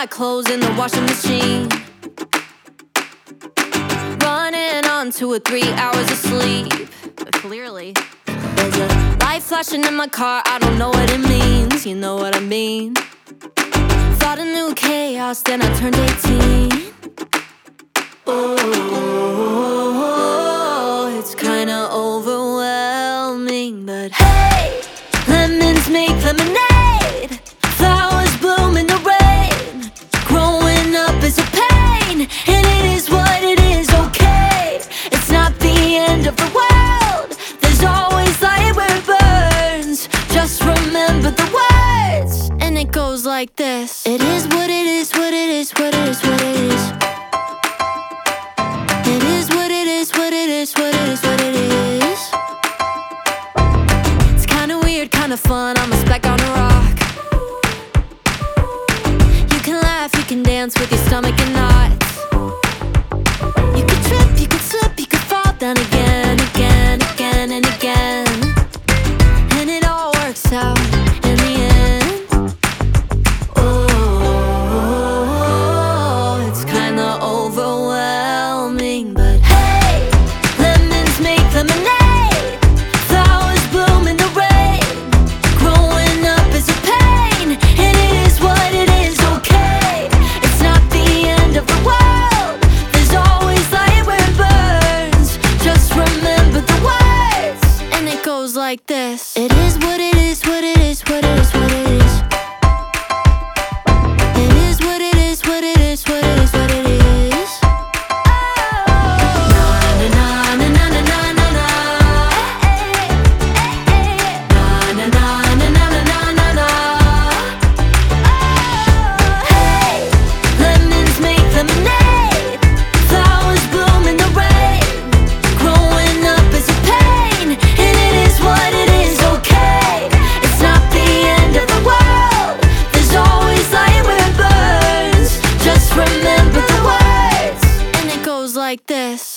clothes in the washing machine, running on 2 or 3 hours of sleep. But clearly there's a light flashing in my car, I don't know what it means, you know what I mean. Thought a new chaos, then I turned 18. Oh, it's kinda overwhelming, but hey, lemons make lemonade, flowers bloom in the rain. Growing up is a pain, and it is what it is, okay. It's not the end of the world, there's always light where it burns. Just remember the words, and it goes like this. It is what it is, what it is, what it is, what it is. It is what it is, what it is, what it is, what it is. It's kinda weird, kinda fun, I'm a speck on a rock. You can laugh, you can dance with your stomach in knots. You could trip, you could slip, you could fall down again, again, again, and again. And it all works out in the end. Oh, it's kinda overwhelming, but hey, lemons make lemonade, flowers bloom in the rain. Growing up is a pain, and it is what it is, okay. It's not the end of the world, there's always light where it burns. Just remember the words, and it goes like this. It is what it is, what it is, what it is, what it is. It is what it is, what it is, what it is, what it is. Na na na na na na na na. Na na na na na na na na. Hey, lemons make lemonade, flowers bloom in the rain. Growing up is a pain, and it is what it is, okay. It's not the end of the world, there's always light where it burns. Just remember the words, and it goes like this.